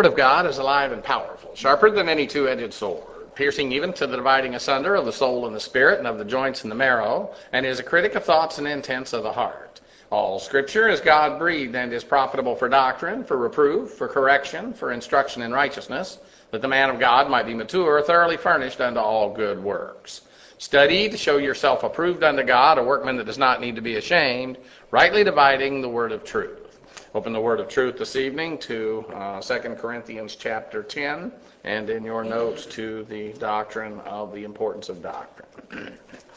The Word of God is alive and powerful, sharper than any two-edged sword, piercing even to the dividing asunder of the soul and the spirit and of the joints and the marrow, and is a critic of thoughts and intents of the heart. All Scripture is God-breathed and is profitable for doctrine, for reproof, for correction, for instruction in righteousness, that the man of God might be mature, thoroughly furnished unto all good works. Study to show yourself approved unto God, a workman that does not need to be ashamed, rightly dividing the word of truth. Open the word of truth this evening to 2 Corinthians chapter 10, and in your notes to the doctrine of the importance of doctrine.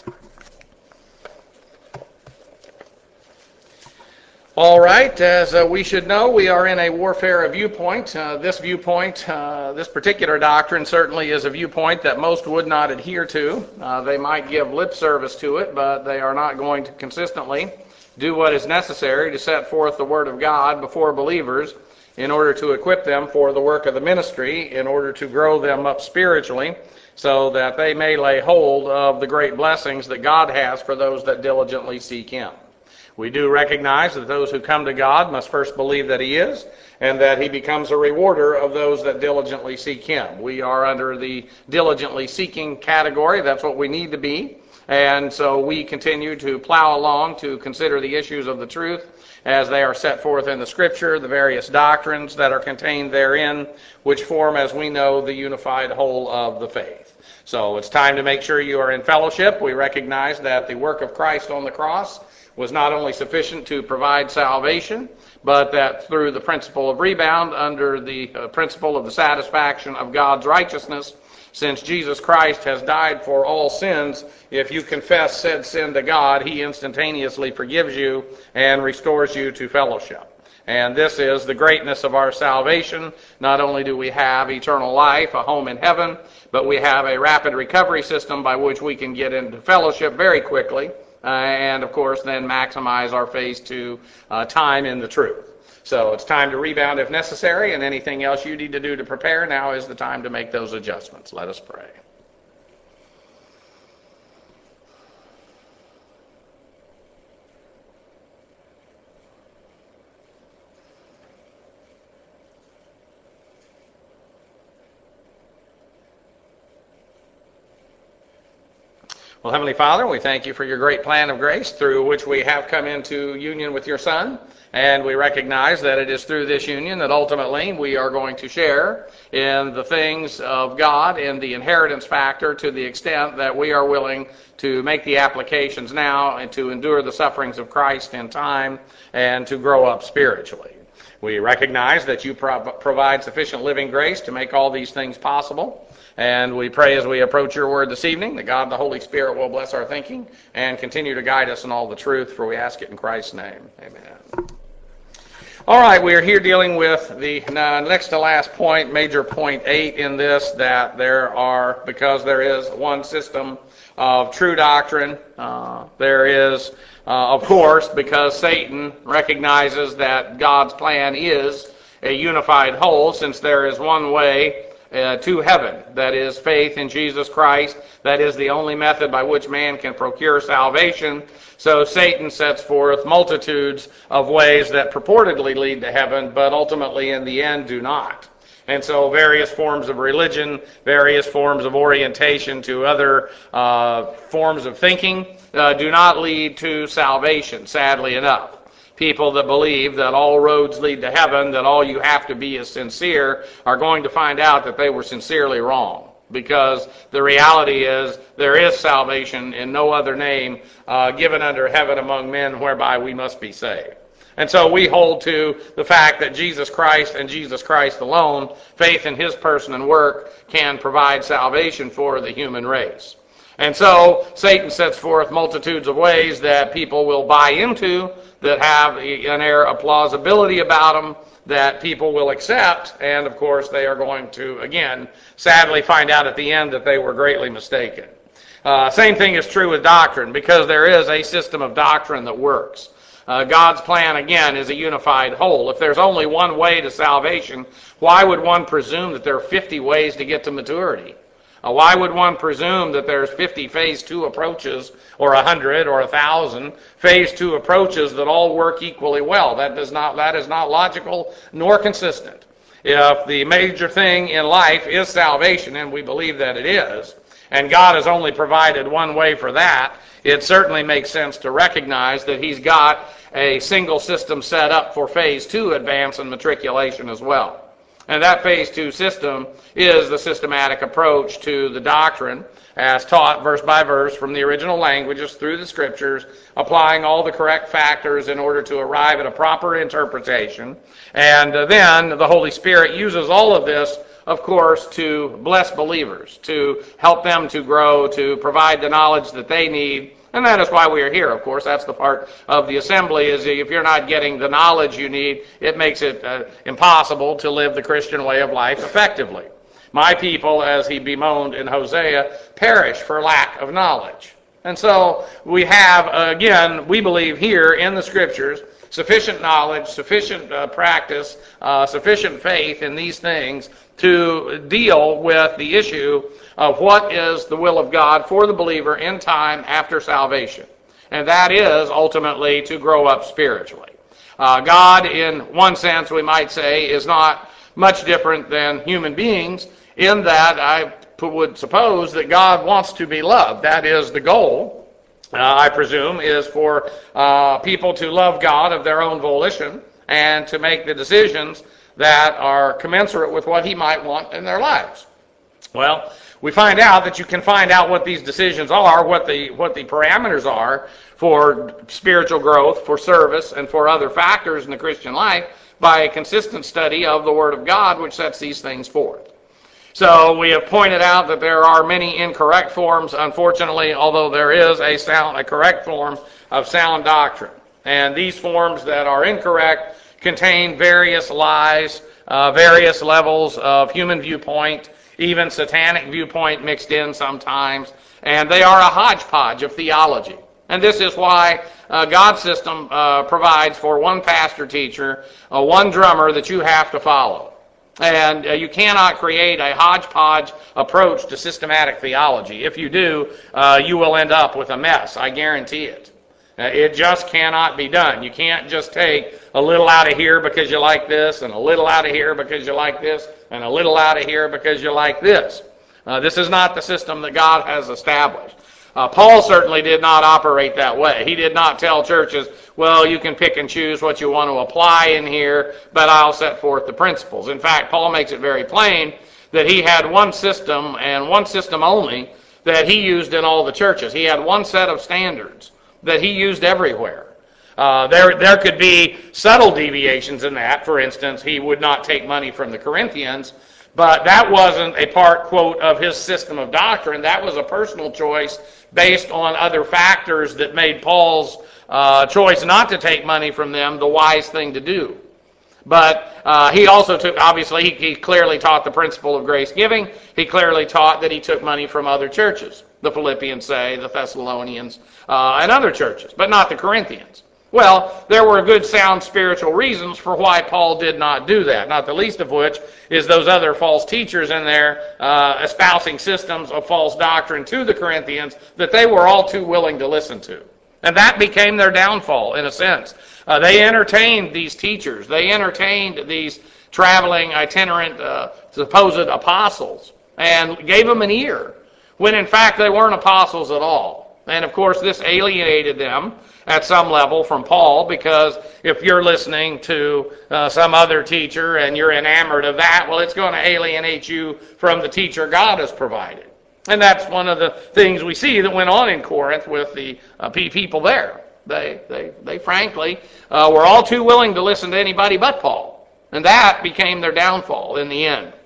All right, as we should know, we are in a warfare of viewpoint. This particular doctrine certainly is a viewpoint that most would not adhere to. They might give lip service to it, but they are not going to consistently do what is necessary to set forth the Word of God before believers in order to equip them for the work of the ministry, in order to grow them up spiritually, so that they may lay hold of the great blessings that God has for those that diligently seek Him. We do recognize that those who come to God must first believe that He is, and that He becomes a rewarder of those that diligently seek Him. We are under the diligently seeking category. That's what we need to be. And so we continue to plow along to consider the issues of the truth as they are set forth in the Scripture, the various doctrines that are contained therein, which form, as we know, the unified whole of the faith. So it's time to make sure you are in fellowship. We recognize that the work of Christ on the cross was not only sufficient to provide salvation, but that through the principle of rebound, under the principle of the satisfaction of God's righteousness, since Jesus Christ has died for all sins, if you confess said sin to God, He instantaneously forgives you and restores you to fellowship. And this is the greatness of our salvation. Not only do we have eternal life, a home in heaven, but we have a rapid recovery system by which we can get into fellowship very quickly, and of course then maximize our faith to time in the truth. So it's time to rebound if necessary, and anything else you need to do to prepare, now is the time to make those adjustments. Let us pray. Well, Heavenly Father, we thank you for your great plan of grace through which we have come into union with your Son, and we recognize that it is through this union that ultimately we are going to share in the things of God and the inheritance factor to the extent that we are willing to make the applications now and to endure the sufferings of Christ in time and to grow up spiritually. We recognize that you provide sufficient living grace to make all these things possible. And we pray as we approach your word this evening that God the Holy Spirit will bless our thinking and continue to guide us in all the truth, for we ask it in Christ's name. Amen. All right, we are here dealing with the next to last point, major point 8 in this, that because there is one system of true doctrine, there is, of course, because Satan recognizes that God's plan is a unified whole, since there is one way to heaven, that is faith in Jesus Christ. That is the only method by which man can procure salvation. So Satan sets forth multitudes of ways that purportedly lead to heaven, but ultimately in the end do not. And so various forms of religion, various forms of orientation to other forms of thinking do not lead to salvation, sadly enough. People that believe that all roads lead to heaven, that all you have to be is sincere, are going to find out that they were sincerely wrong. Because the reality is there is salvation in no other name given under heaven among men whereby we must be saved. And so we hold to the fact that Jesus Christ and Jesus Christ alone, faith in His person and work, can provide salvation for the human race. And so Satan sets forth multitudes of ways that people will buy into, that have an air of plausibility about them, that people will accept, and of course they are going to, again, sadly find out at the end that they were greatly mistaken. Same thing is true with doctrine, because there is a system of doctrine that works. God's plan, again, is a unified whole. If there's only one way to salvation, why would one presume that there are 50 ways to get to maturity? Why would one presume that there's 50 phase 2 approaches, or 100, or 1,000 phase 2 approaches that all work equally well? That is not logical nor consistent. if the major thing in life is salvation, and we believe that it is, and God has only provided one way for that, it certainly makes sense to recognize that he's got a single system set up for phase 2 advance and matriculation as well. And that phase 2 system is the systematic approach to the doctrine as taught verse by verse from the original languages through the scriptures, applying all the correct factors in order to arrive at a proper interpretation. And then the Holy Spirit uses all of this, of course, to bless believers, to help them to grow, to provide the knowledge that they need. And that is why we are here, of course. That's the part of the assembly, is if you're not getting the knowledge you need, it makes it impossible to live the Christian way of life effectively. My people, as he bemoaned in Hosea, perish for lack of knowledge. And so we have, again, we believe here in the Scriptures, sufficient knowledge, sufficient practice, sufficient faith in these things to deal with the issue of what is the will of God for the believer in time after salvation. And that is ultimately to grow up spiritually. God, in one sense, we might say, is not much different than human beings in that I would suppose that God wants to be loved. That is the goal, I presume, is for people to love God of their own volition and to make the decisions that are commensurate with what he might want in their lives. Well, we find out that you can find out what these decisions are, what the parameters are for spiritual growth, for service, and for other factors in the Christian life by a consistent study of the Word of God, which sets these things forth. So we have pointed out that there are many incorrect forms, unfortunately, although there is a correct form of sound doctrine. And these forms that are incorrect contain various lies, various levels of human viewpoint, even satanic viewpoint mixed in sometimes, and they are a hodgepodge of theology. And this is why God's system provides for one pastor teacher, one drummer that you have to follow. And you cannot create a hodgepodge approach to systematic theology. If you do, you will end up with a mess, I guarantee it. It just cannot be done. You can't just take a little out of here because you like this, and a little out of here because you like this, and a little out of here because you like this. This is not the system that God has established. Paul certainly did not operate that way. He did not tell churches, well, you can pick and choose what you want to apply in here, but I'll set forth the principles. In fact, Paul makes it very plain that he had one system, and one system only, that he used in all the churches. He had one set of standards that he used everywhere. There could be subtle deviations in that. For instance, he would not take money from the Corinthians, but that wasn't a part, quote, of his system of doctrine. That was a personal choice based on other factors that made Paul's choice not to take money from them the wise thing to do. But he also took, obviously, he clearly taught the principle of grace giving. He clearly taught that he took money from other churches. The Philippians, say, the Thessalonians, and other churches, but not the Corinthians. Well, there were good, sound spiritual reasons for why Paul did not do that, not the least of which is those other false teachers in there espousing systems of false doctrine to the Corinthians that they were all too willing to listen to. And that became their downfall, in a sense. They entertained these teachers. They entertained these traveling, itinerant, supposed apostles and gave them an ear, when in fact they weren't apostles at all. And of course this alienated them at some level from Paul, because if you're listening to some other teacher and you're enamored of that, well, it's going to alienate you from the teacher God has provided. And that's one of the things we see that went on in Corinth with the people there. They frankly were all too willing to listen to anybody but Paul. And that became their downfall in the end.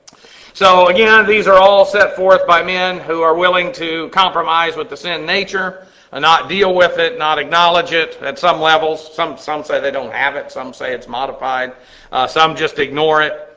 So again, these are all set forth by men who are willing to compromise with the sin nature, and not deal with it, not acknowledge it at some levels. Some say they don't have it. Some say it's modified. Some just ignore it.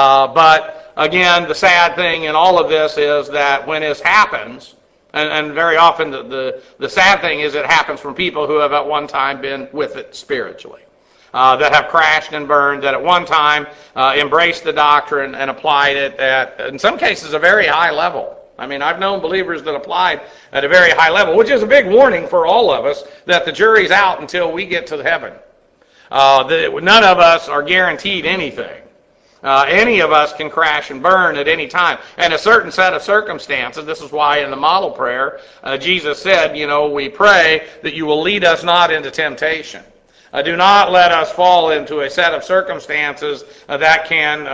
But again, the sad thing in all of this is that when this happens, and very often the sad thing is it happens from people who have at one time been with it spiritually. That have crashed and burned, that at one time embraced the doctrine and applied it at, in some cases, a very high level. I mean, I've known believers that applied at a very high level, which is a big warning for all of us that the jury's out until we get to heaven. None of us are guaranteed anything. Any of us can crash and burn at any time. And a certain set of circumstances, this is why in the model prayer, Jesus said, we pray that you will lead us not into temptation. Do not let us fall into a set of circumstances that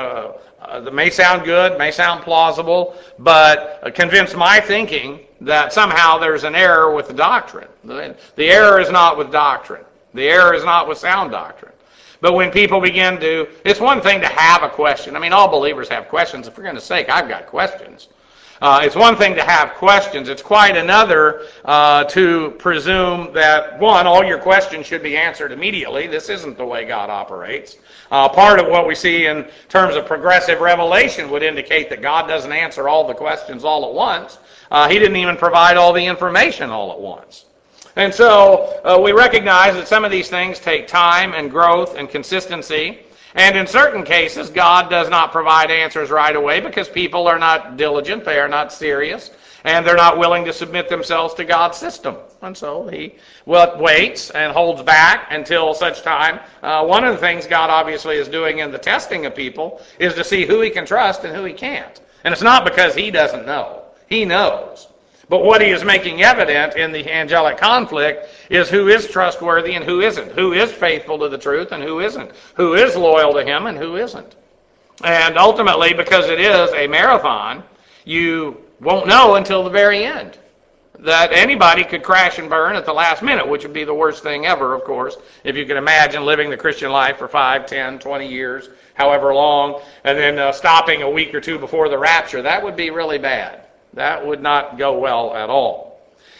may sound good, may sound plausible, but convince my thinking that somehow there's an error with the doctrine. The error is not with doctrine. The error is not with sound doctrine. But when people begin it's one thing to have a question. I mean, all believers have questions. For goodness sake, I've got questions. It's one thing to have questions. It's quite another to presume that, one, all your questions should be answered immediately. This isn't the way God operates. Part of what we see in terms of progressive revelation would indicate that God doesn't answer all the questions all at once. He didn't even provide all the information all at once. And so we recognize that some of these things take time and growth and consistency. And in certain cases, God does not provide answers right away because people are not diligent, they are not serious, and they're not willing to submit themselves to God's system. And so he waits and holds back until such time. One of the things God obviously is doing in the testing of people is to see who he can trust and who he can't. And it's not because he doesn't know. He knows. But what he is making evident in the angelic conflict is who is trustworthy and who isn't, who is faithful to the truth and who isn't, who is loyal to him and who isn't. And ultimately, because it is a marathon, you won't know until the very end that anybody could crash and burn at the last minute, which would be the worst thing ever, of course, if you can imagine living the Christian life for 5, 10, 20 years, however long, and then stopping a week or two before the rapture. That would be really bad. That would not go well at all.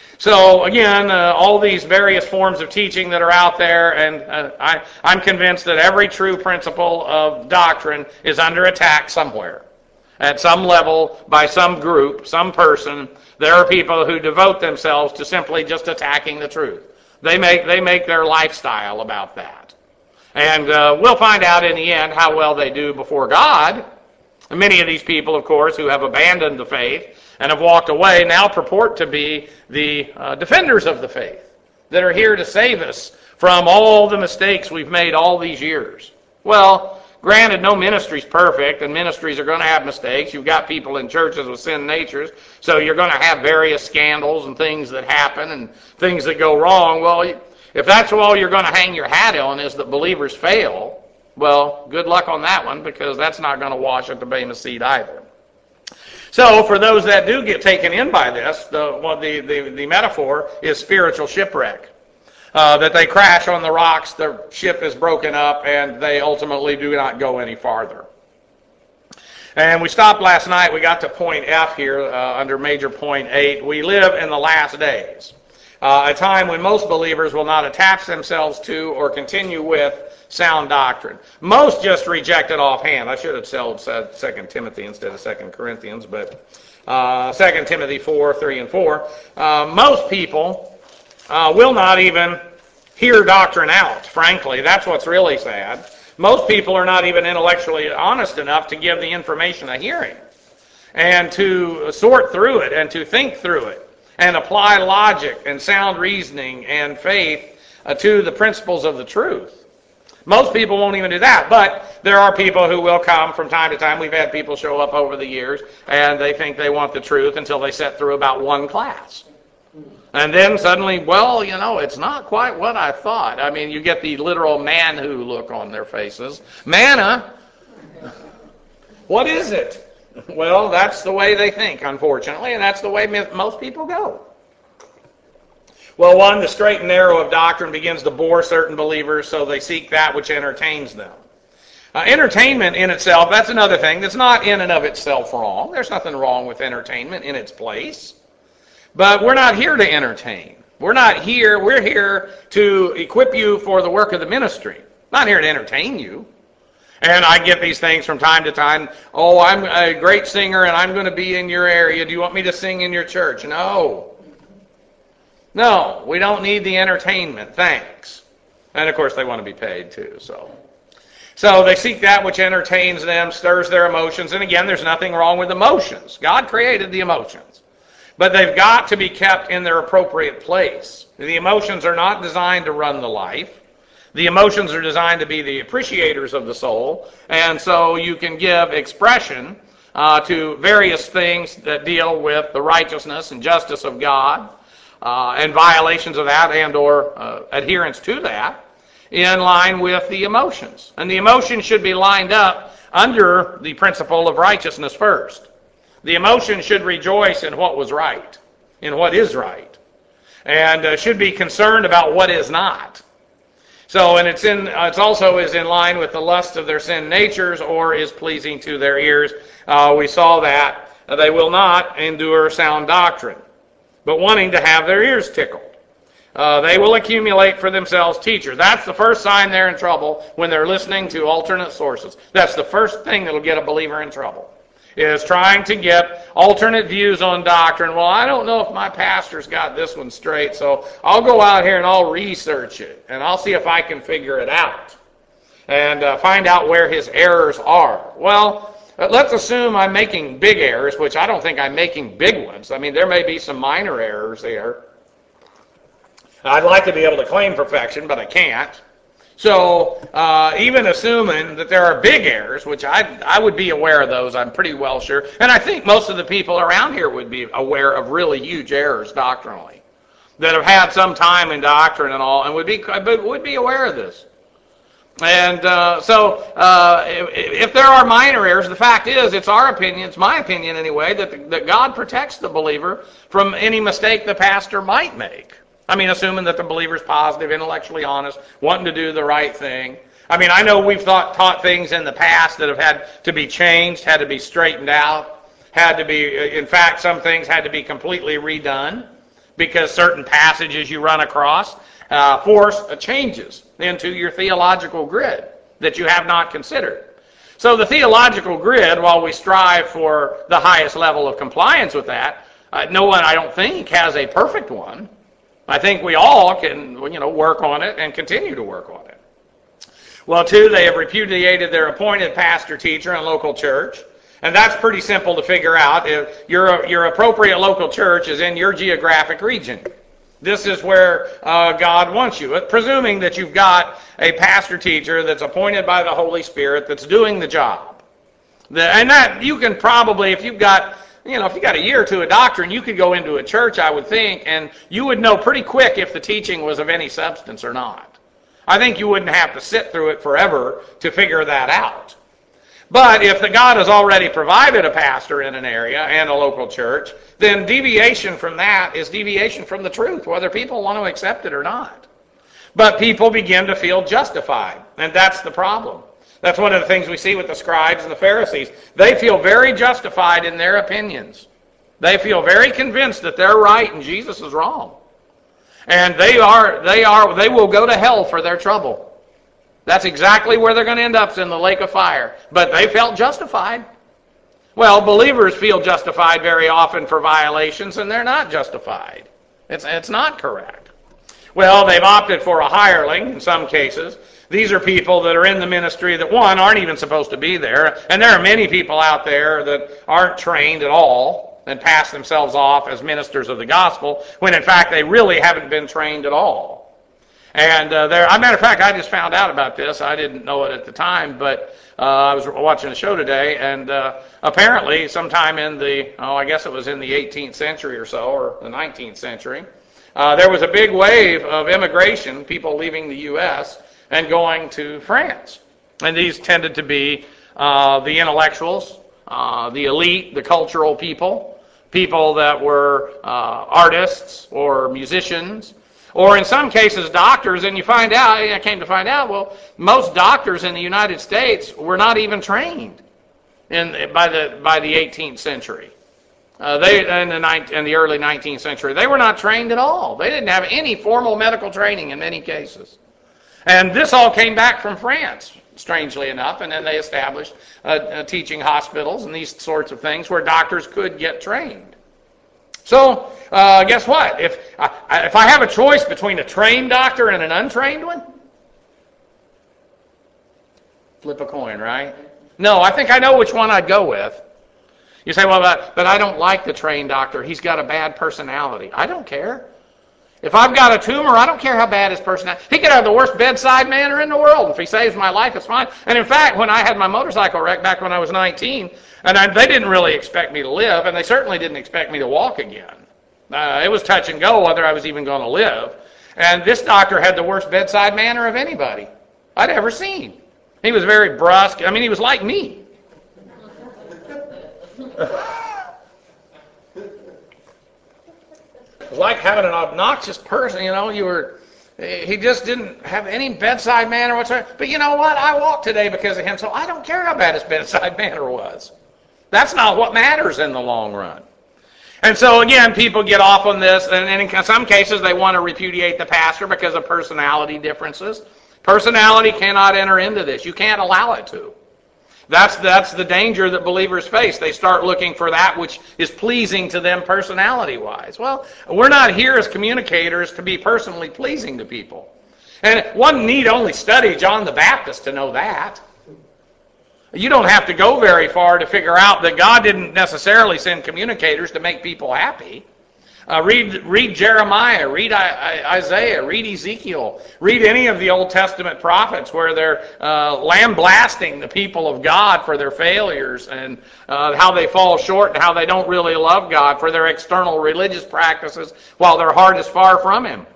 So again, all these various forms of teaching that are out there, and I'm convinced that every true principle of doctrine is under attack somewhere. At some level, by some group, some person, there are people who devote themselves to simply just attacking the truth. They make their lifestyle about that. And we'll find out in the end how well they do before God. And many of these people, of course, who have abandoned the faith and have walked away now purport to be the defenders of the faith that are here to save us from all the mistakes we've made all these years. Well, granted, no ministry's perfect, and ministries are going to have mistakes. You've got people in churches with sin natures, so you're going to have various scandals and things that happen and things that go wrong. Well, if that's all you're going to hang your hat on is that believers fail, well, good luck on that one, because that's not going to wash at the Bema seat either. So for those that do get taken in by this, the metaphor is spiritual shipwreck. That they crash on the rocks, their ship is broken up, and they ultimately do not go any farther. And we stopped last night. We got to point F here under major point 8. We live in the last days, a time when most believers will not attach themselves to or continue with sound doctrine. Most just reject it offhand. I should have said 2 Timothy instead of 2 Corinthians, but 2 Timothy 4, 3 and 4. Most people will not even hear doctrine out, frankly. That's what's really sad. Most people are not even intellectually honest enough to give the information a hearing and to sort through it and to think through it and apply logic and sound reasoning and faith to the principles of the truth. Most people won't even do that, but there are people who will come from time to time. We've had people show up over the years, and they think they want the truth until they sit through about one class. And then suddenly, well, it's not quite what I thought. I mean, you get the literal man-who look on their faces. Manna? What is it? Well, that's the way they think, unfortunately, and that's the way most people go. Well, one, the straight and narrow of doctrine begins to bore certain believers, so they seek that which entertains them. Entertainment in itself, that's another thing that's not in and of itself wrong. There's nothing wrong with entertainment in its place. But we're not here to entertain. We're here to equip you for the work of the ministry. Not here to entertain you. And I get these things from time to time. Oh, I'm a great singer and I'm going to be in your area. Do you want me to sing in your church? No, we don't need the entertainment, thanks. And of course they want to be paid too, so they seek that which entertains them, stirs their emotions, and again, there's nothing wrong with emotions. God created the emotions. But they've got to be kept in their appropriate place. The emotions are not designed to run the life. The emotions are designed to be the appreciators of the soul, and so you can give expression to various things that deal with the righteousness and justice of God, and violations of that and or adherence to that in line with the emotions. And the emotions should be lined up under the principle of righteousness first. The emotion should rejoice in what was right, in what is right, and should be concerned about what is not. So, and it's also is in line with the lust of their sin natures, or is pleasing to their ears. We saw that they will not endure sound doctrine, but wanting to have their ears tickled. They will accumulate for themselves teachers. That's the first sign they're in trouble, when they're listening to alternate sources. That's the first thing that'll get a believer in trouble, is trying to get alternate views on doctrine. Well, I don't know if my pastor's got this one straight, so I'll go out here and I'll research it, and I'll see if I can figure it out, and find out where his errors are. Well, let's assume I'm making big errors, which I don't think I'm making big ones. I mean, there may be some minor errors there. I'd like to be able to claim perfection, but I can't. So even assuming that there are big errors, which I would be aware of those, I'm pretty well sure, and I think most of the people around here would be aware of really huge errors doctrinally, that have had some time in doctrine and all, and would be aware of this. And so if there are minor errors, the fact is, it's our opinion, it's my opinion anyway, that God protects the believer from any mistake the pastor might make. I mean, assuming that the believer's positive, intellectually honest, wanting to do the right thing. I mean, I know we've taught things in the past that have had to be changed, had to be straightened out, had to be, in fact, some things had to be completely redone because certain passages you run across force changes into your theological grid that you have not considered. So the theological grid, while we strive for the highest level of compliance with that, no one, I don't think, has a perfect one. I think we all can, work on it and continue to work on it. Well, two, they have repudiated their appointed pastor, teacher, and local church. And that's pretty simple to figure out. If your appropriate local church is in your geographic region. This is where God wants you, presuming that you've got a pastor, teacher that's appointed by the Holy Spirit that's doing the job. And that you can probably, if you've got a year or two of doctrine, you could go into a church, I would think, and you would know pretty quick if the teaching was of any substance or not. I think you wouldn't have to sit through it forever to figure that out. But if the God has already provided a pastor in an area and a local church, then deviation from that is deviation from the truth, whether people want to accept it or not. But people begin to feel justified, and that's the problem. That's one of the things we see with the scribes and the Pharisees. They feel very justified in their opinions. They feel very convinced that they're right and Jesus is wrong. And they will go to hell for their trouble. That's exactly where they're going to end up, in the lake of fire. But they felt justified. Well, believers feel justified very often for violations, and they're not justified. It's not correct. Well, they've opted for a hireling in some cases. These are people that are in the ministry that, one, aren't even supposed to be there. And there are many people out there that aren't trained at all and pass themselves off as ministers of the gospel, when in fact they really haven't been trained at all. And as a matter of fact, I just found out about this. I didn't know it at the time, but I was watching a show today, and apparently sometime in I guess it was in the 18th century or so, or the 19th century, there was a big wave of immigration, people leaving the U.S., and going to France. And these tended to be the intellectuals, the elite, the cultural people that were artists or musicians, or in some cases doctors. And I came to find out, well, most doctors in the United States were not even trained by the 18th century. In the early 19th century, they were not trained at all. They didn't have any formal medical training in many cases. And this all came back from France, strangely enough, and then they established teaching hospitals and these sorts of things where doctors could get trained. So, guess what? If I have a choice between a trained doctor and an untrained one, flip a coin, right? No, I think I know which one I'd go with. You say, well, but I don't like the trained doctor. He's got a bad personality. I don't care. If I've got a tumor, I don't care how bad his personality. He could have the worst bedside manner in the world. If he saves my life, it's fine. And in fact, when I had my motorcycle wreck back when I was 19, they didn't really expect me to live, and they certainly didn't expect me to walk again. It was touch and go whether I was even going to live. And this doctor had the worst bedside manner of anybody I'd ever seen. He was very brusque. I mean, he was like me. It was like having an obnoxious person, he just didn't have any bedside manner whatsoever. But you know what? I walked today because of him, so I don't care how bad his bedside manner was. That's not what matters in the long run. And so, again, people get off on this, and in some cases they want to repudiate the pastor because of personality differences. Personality cannot enter into this. You can't allow it to. That's the danger that believers face. They start looking for that which is pleasing to them personality-wise. Well, we're not here as communicators to be personally pleasing to people. And one need only study John the Baptist to know that. You don't have to go very far to figure out that God didn't necessarily send communicators to make people happy. Read Jeremiah, read Isaiah, read Ezekiel, read any of the Old Testament prophets where they're lambasting the people of God for their failures and how they fall short and how they don't really love God for their external religious practices while their heart is far from Him.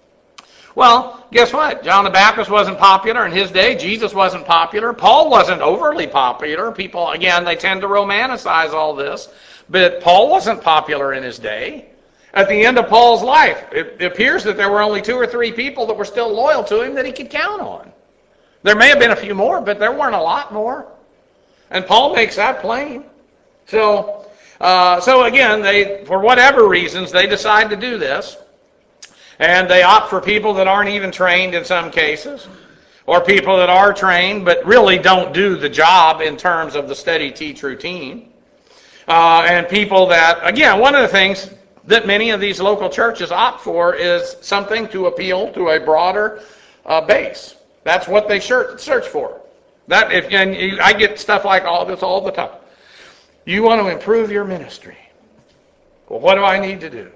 Well, guess what? John the Baptist wasn't popular in his day. Jesus wasn't popular. Paul wasn't overly popular. People, again, they tend to romanticize all this. But Paul wasn't popular in his day. At the end of Paul's life, it appears that there were only 2 or 3 people that were still loyal to him that he could count on. There may have been a few more, but there weren't a lot more. And Paul makes that plain. So again, for whatever reasons, they decide to do this. And they opt for people that aren't even trained in some cases, or people that are trained but really don't do the job in terms of the study teach routine. And people that, again, one of the things that many of these local churches opt for is something to appeal to a broader base. That's what they search for. I get stuff like all this all the time. You want to improve your ministry. Well, what do I need to do?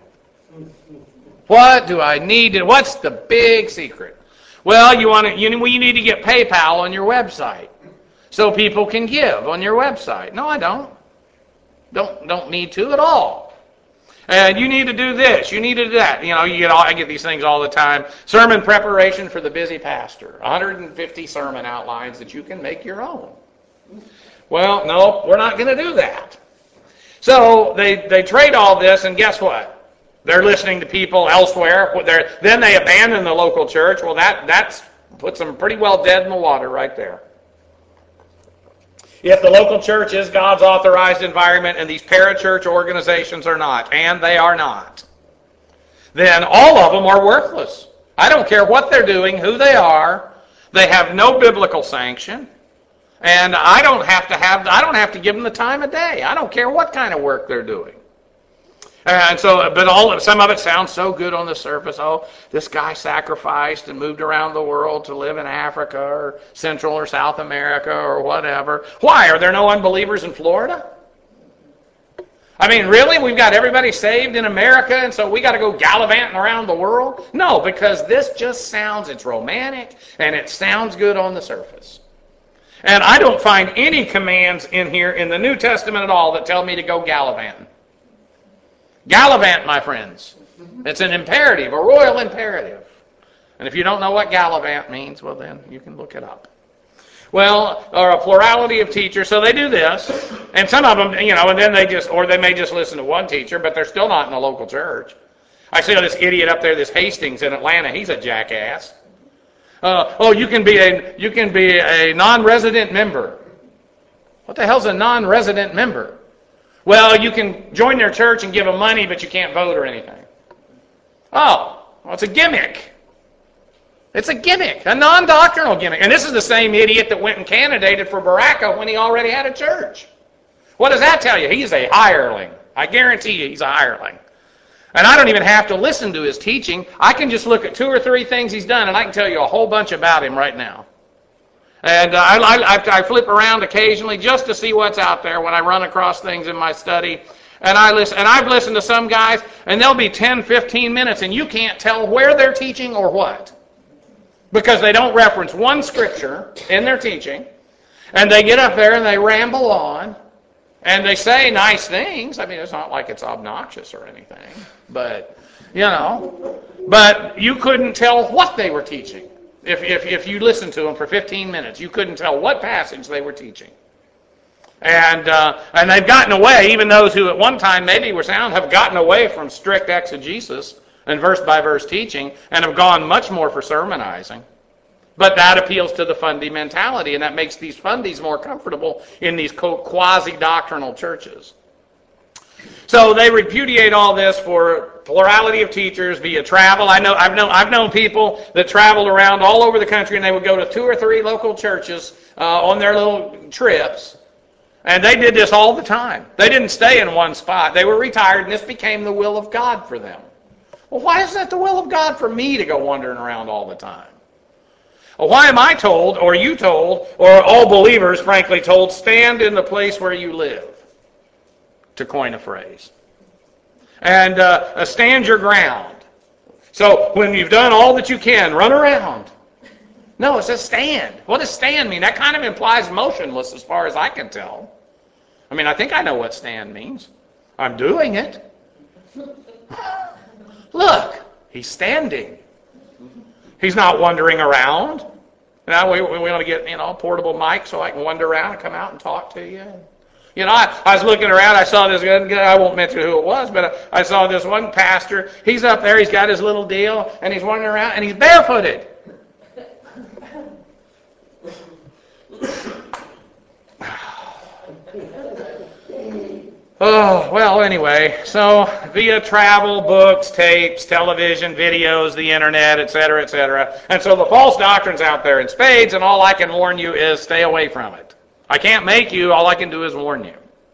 What do I need to? What's the big secret? Well, you need to get PayPal on your website so people can give on your website. No, I don't. Don't need to at all. And you need to do this. You need to do that. I get these things all the time. Sermon preparation for the busy pastor. 150 sermon outlines that you can make your own. Well, no, we're not going to do that. So they trade all this, and guess what? They're listening to people elsewhere. Then they abandon the local church. Well, that puts them pretty well dead in the water right there. If the local church is God's authorized environment and these parachurch organizations are not, and they are not, then all of them are worthless. I don't care what they're doing, who they are. They have no biblical sanction. And I don't have to give them the time of day. I don't care what kind of work they're doing. And so, but some of it sounds so good on the surface. Oh, this guy sacrificed and moved around the world to live in Africa or Central or South America or whatever. Why? Are there no unbelievers in Florida? I mean, really? We've got everybody saved in America, and so we got to go gallivanting around the world? No, because this just it's romantic, and it sounds good on the surface. And I don't find any commands in here in the New Testament at all that tell me to go gallivanting. Gallivant, my friends. It's an imperative, a royal imperative. And if you don't know what gallivant means, well then you can look it up. Well, or a plurality of teachers, so they do this, and some of them, and then they may just listen to one teacher, but they're still not in a local church. I see this idiot up there, this Hastings in Atlanta, he's a jackass. You can be a non-resident member. What the hell's a non-resident member? Well, you can join their church and give them money, but you can't vote or anything. Oh, well, it's a gimmick. It's a gimmick, a non-doctrinal gimmick. And this is the same idiot that went and candidated for Baraka when he already had a church. What does that tell you? He's a hireling. I guarantee you he's a hireling. And I don't even have to listen to his teaching. I can just look at 2 or 3 things he's done, and I can tell you a whole bunch about him right now. And I flip around occasionally just to see what's out there when I run across things in my study. And I've listened to some guys, and they'll be 10, 15 minutes, and you can't tell where they're teaching or what. Because they don't reference one scripture in their teaching, and they get up there and they ramble on, and they say nice things. I mean, it's not like it's obnoxious or anything, but, but you couldn't tell what they were teaching. If you listened to them for 15 minutes, you couldn't tell what passage they were teaching. And they've gotten away, even those who at one time maybe were sound, have gotten away from strict exegesis and verse-by-verse teaching and have gone much more for sermonizing. But that appeals to the fundy mentality, and that makes these fundies more comfortable in these quasi-doctrinal churches. So they repudiate all this for plurality of teachers via travel. I've known people that traveled around all over the country, and they would go to 2 or 3 local churches on their little trips. And they did this all the time. They didn't stay in one spot. They were retired, and this became the will of God for them. Well, why is that the will of God for me to go wandering around all the time? Well, why am I told, or you told, or all believers, frankly, told, stand in the place where you live, to coin a phrase. And stand your ground. So when you've done all that you can, run around. No, it says stand. What does stand mean? That kind of implies motionless as far as I can tell. I mean, I think I know what stand means. I'm doing it. Look, he's standing. He's not wandering around. Now we want to get, a portable mic so I can wander around and come out and talk to you. I was looking around. I saw this guy. I won't mention who it was, but I saw this one pastor. He's up there. He's got his little deal, and he's wandering around, and he's barefooted. Oh, well, anyway, so via travel, books, tapes, television, videos, the internet, etc., etc. And so the false doctrine's out there in spades, and all I can warn you is stay away from it. I can't make you, all I can do is warn you.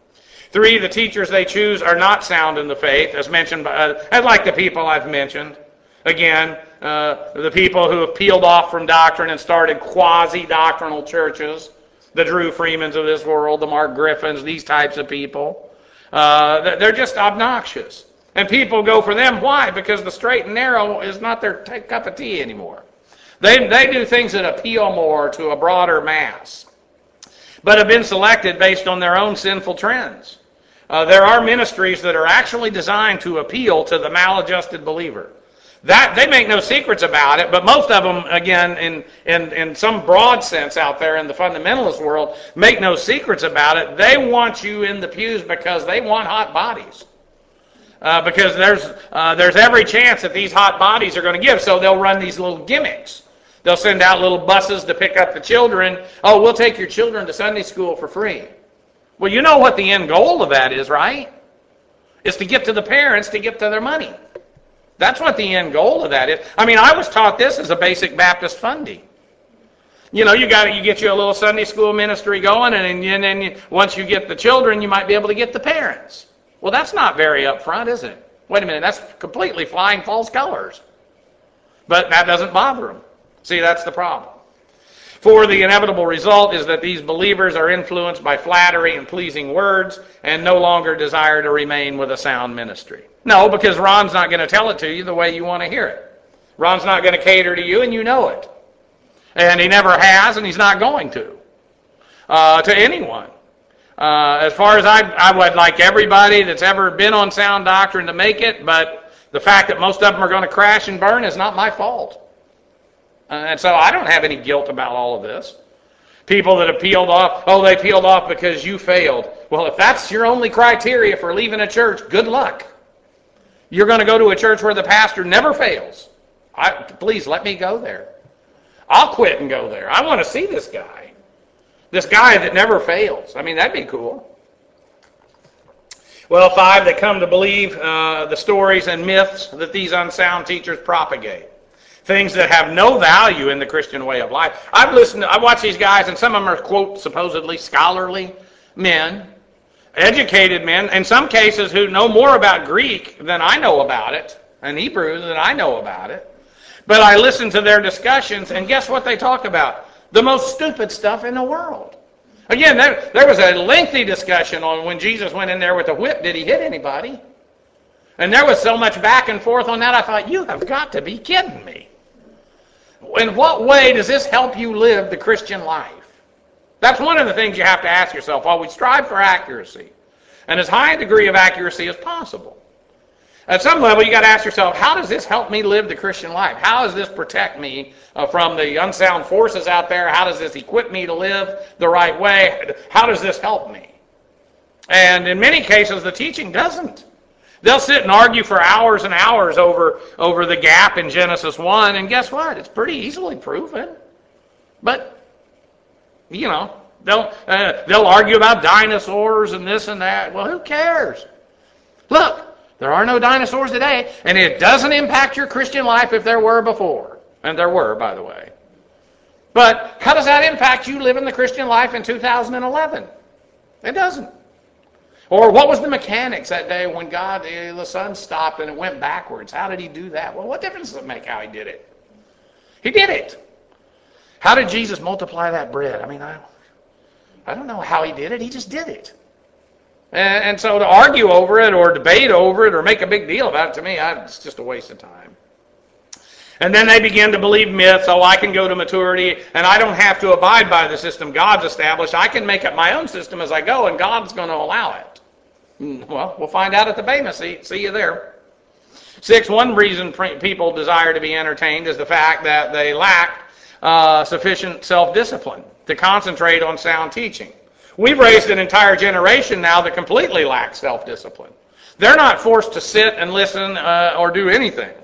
3, the teachers they choose are not sound in the faith, as mentioned by, like the people I've mentioned. Again, the people who have peeled off from doctrine and started quasi-doctrinal churches, the Drew Freemans of this world, the Mark Griffins, these types of people. They're just obnoxious. And people go for them. Why? Because the straight and narrow is not their cup of tea anymore. They do things that appeal more to a broader mass, but have been selected based on their own sinful trends. There are ministries that are actually designed to appeal to the maladjusted believer. That they make no secrets about it, but most of them, again, in some broad sense out there in the fundamentalist world, make no secrets about it. They want you in the pews because they want hot bodies. Because there's every chance that these hot bodies are going to give, so they'll run these little gimmicks. They'll send out little buses to pick up the children. Oh, we'll take your children to Sunday school for free. Well, you know what the end goal of that is, right? It's to get to the parents to get to their money. That's what the end goal of that is. I mean, I was taught this as a basic Baptist funding. You get you a little Sunday school ministry going, and then once you get the children, you might be able to get the parents. Well, that's not very upfront, is it? Wait a minute, that's completely flying false colors. But that doesn't bother them. See, that's the problem. For the inevitable result is that these believers are influenced by flattery and pleasing words and no longer desire to remain with a sound ministry. No, because Ron's not going to tell it to you the way you want to hear it. Ron's not going to cater to you, and you know it. And he never has, and he's not going to anyone. As far as I would like everybody that's ever been on sound doctrine to make it, but the fact that most of them are going to crash and burn is not my fault. And so I don't have any guilt about all of this. People that have peeled off, they peeled off because you failed. Well, if that's your only criteria for leaving a church, good luck. You're going to go to a church where the pastor never fails. Please let me go there. I'll quit and go there. I want to see this guy. This guy that never fails. I mean, that'd be cool. Well, 5, they come to believe the stories and myths that these unsound teachers propagate. Things that have no value in the Christian way of life. I watch these guys, and some of them are, quote, supposedly scholarly men, educated men, in some cases who know more about Greek than I know about it, and Hebrew than I know about it. But I listen to their discussions, and guess what they talk about? The most stupid stuff in the world. Again, there was a lengthy discussion on when Jesus went in there with a whip, did he hit anybody? And there was so much back and forth on that, I thought, you have got to be kidding me. In what way does this help you live the Christian life? That's one of the things you have to ask yourself while we strive for accuracy, and as high a degree of accuracy as possible. At some level, you got to ask yourself, how does this help me live the Christian life? How does this protect me from the unsound forces out there? How does this equip me to live the right way? How does this help me? And in many cases, the teaching doesn't. They'll sit and argue for hours and hours over the gap in Genesis 1, and guess what? It's pretty easily proven. But, you know, they'll argue about dinosaurs and this and that. Well, who cares? Look, there are no dinosaurs today, and it doesn't impact your Christian life if there were before. And there were, by the way. But how does that impact you living the Christian life in 2011? It doesn't. Or what was the mechanics that day when God, the sun stopped and it went backwards? How did he do that? Well, what difference does it make how he did it? He did it. How did Jesus multiply that bread? I mean, I don't know how he did it. He just did it. And so to argue over it or debate over it or make a big deal about it, to me, it's just a waste of time. And then they begin to believe myths. Oh, I can go to maturity, and I don't have to abide by the system God's established. I can make up my own system as I go, and God's going to allow it. Well, we'll find out at the Bema seat. See you there. 6, one reason people desire to be entertained is the fact that they lack sufficient self-discipline to concentrate on sound teaching. We've raised an entire generation now that completely lacks self-discipline. They're not forced to sit and listen or do anything.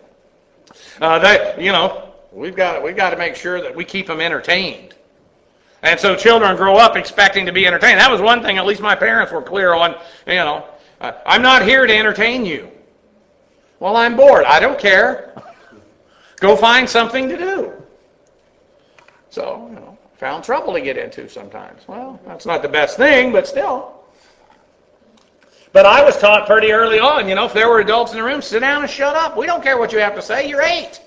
We've got to make sure that we keep them entertained. And so children grow up expecting to be entertained. That was one thing at least my parents were clear on. I'm not here to entertain you. Well, I'm bored. I don't care. Go find something to do. So, found trouble to get into sometimes. Well, that's not the best thing, but still. But I was taught pretty early on, if there were adults in the room, sit down and shut up. We don't care what you have to say. You're 8.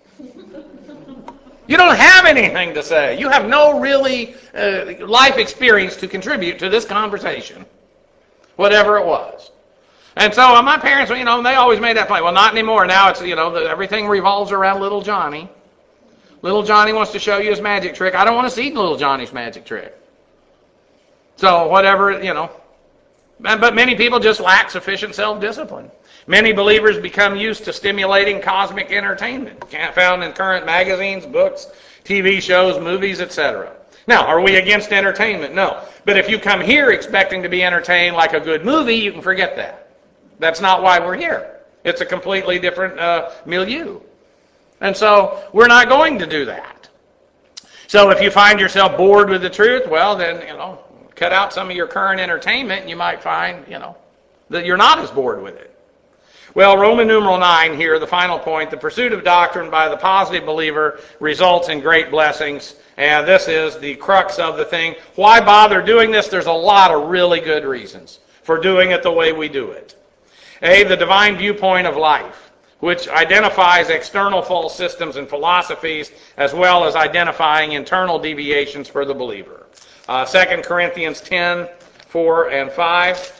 You don't have anything to say. You have no really life experience to contribute to this conversation, whatever it was. And so my parents, they always made that point. Well, not anymore. Now it's, everything revolves around little Johnny. Little Johnny wants to show you his magic trick. I don't want to see little Johnny's magic trick. So whatever, But many people just lack sufficient self-discipline. Many believers become used to stimulating cosmic entertainment, found in current magazines, books, TV shows, movies, etc. Now, are we against entertainment? No. But if you come here expecting to be entertained like a good movie, you can forget that. That's not why we're here. It's a completely different milieu. And so we're not going to do that. So if you find yourself bored with the truth, well, then, cut out some of your current entertainment and you might find, that you're not as bored with it. Well, Roman numeral 9 here, the final point, the pursuit of doctrine by the positive believer results in great blessings. And this is the crux of the thing. Why bother doing this? There's a lot of really good reasons for doing it the way we do it. The divine viewpoint of life, which identifies external false systems and philosophies, as well as identifying internal deviations for the believer. 2 Corinthians 10, 4 and 5.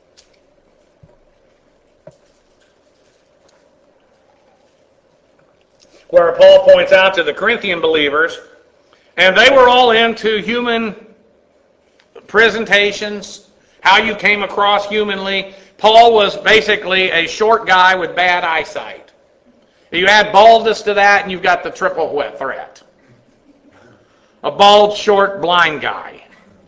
Where Paul points out to the Corinthian believers, and they were all into human presentations, how you came across humanly. Paul was basically a short guy with bad eyesight. You add baldness to that, and you've got the triple threat. A bald, short, blind guy.